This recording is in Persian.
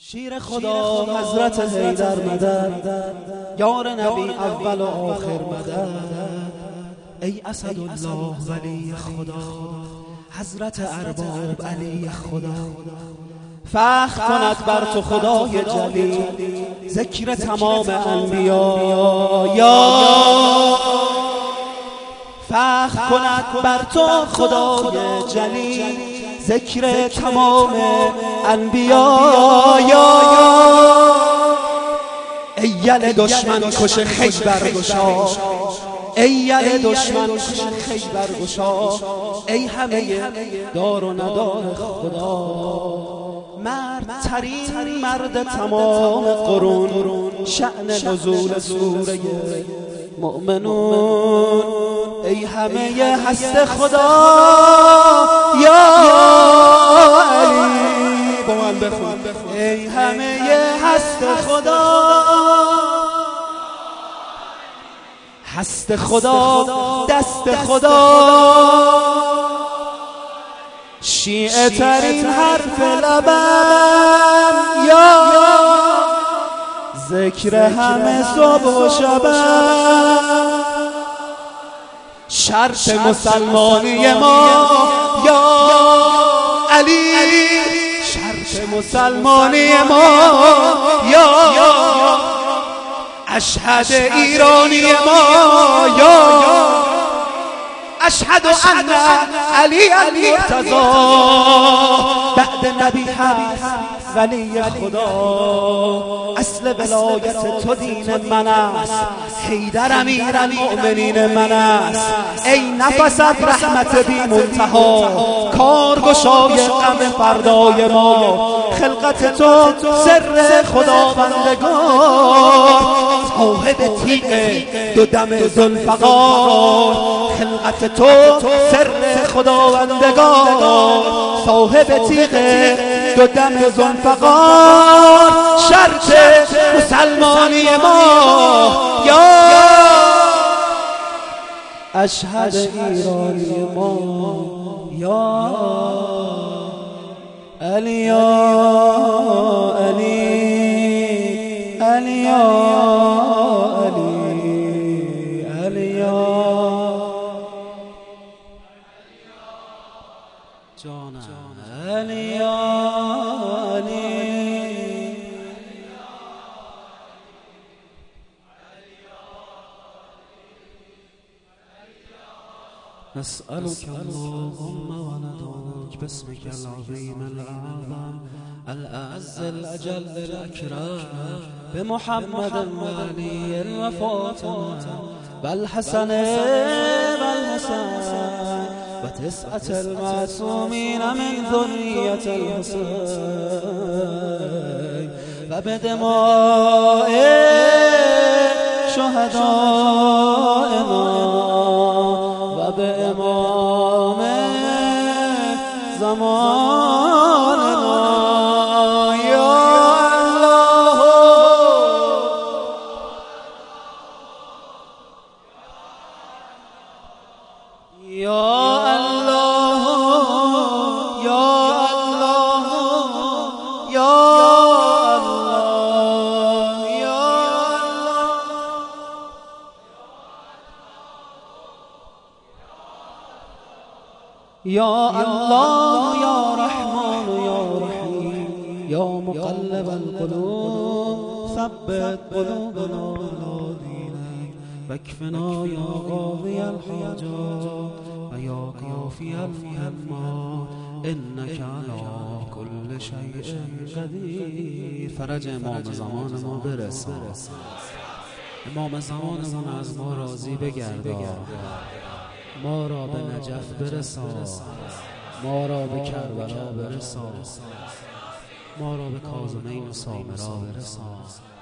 شیر خدا حضرت حیدر مدد، یار نبی اول و آخر مدد. ای اسدالله ولی خدا، حضرت ارباب علی خدا. فخر کند بر تو خدای جلیل، ذکر تمام انبیا. یا فخر کند بر تو خدای جلیل، ذکر تمام انبیا. یا ای یل دشمن کش خیبر گشا، ای یل دشمن کش خیبر گشا. ای همه دار و ندار خدا، مرد ترین مرد تمام قرون، شأن نزول سوره مؤمنون. ای همه هست خدا یا علی، با من بخون. ای همه هست خدا، هست خدا دست خدا. شیعه ترین حرف لبم یا ذکر همه صبح و شبم. شرط مسلمانی ما یا علی، شرط مسلمانی ما یا اشهد ایرانی ما یا اشهد ان علی المرتضی بعد نبی هست ولی خدا. اصل ولایت تو دین من است، حیدر امیر المؤمنین من است. ای نفست رحمت بی منتها، کارگشای غم فردای ما. خلقت تو سر خداوندگار، صاحب تیغ دو دم ذوالفقار. خلقت تو سر خداوندگار، صاحب تیغ دو دم ذوالفقار. شرط مسلمانی ما یا اشهد ایرانی ما یا علی یا علی، علی یا علی، علی یا جانم، علی یا علی. نسألك اللهم وندعوك باسمك العظيم الأعظم الأعز الأجل الأكرم، بمحمد وعلي وفاطمة والحسن والحسن، وتسعة المعصومين من ذرية الحسين، وبدماء شهدائنا، وبإمام زماننا. يا الله يا الله يا الله يا الله يا يا الله يا رحمن يا رحيم يا مقلب القلوب ثبت قلوبنا على دينك، واكفنا يا قاضي الحاجات ويا كافي المهمات، إنك على كل شيء قدير. فرج امام زمان ما برسان، امام زمانمون از ما راضی بگردان، ما را به نجف برسان، ما را به کربلا برسان، ما را به کاظمین و سامرا برسان.